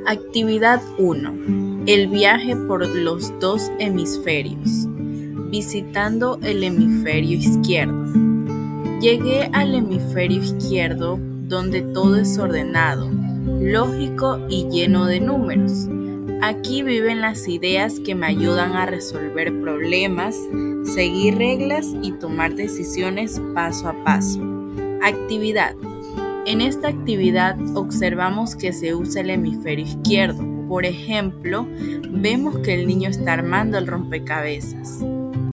Actividad 1. El viaje por los dos hemisferios. Visitando el hemisferio izquierdo. Llegué al hemisferio izquierdo donde todo es ordenado, lógico y lleno de números. Aquí viven las ideas que me ayudan a resolver problemas, seguir reglas y tomar decisiones paso a paso. Actividad. En esta actividad observamos que se usa el hemisferio izquierdo. Por ejemplo, vemos que el niño está armando el rompecabezas.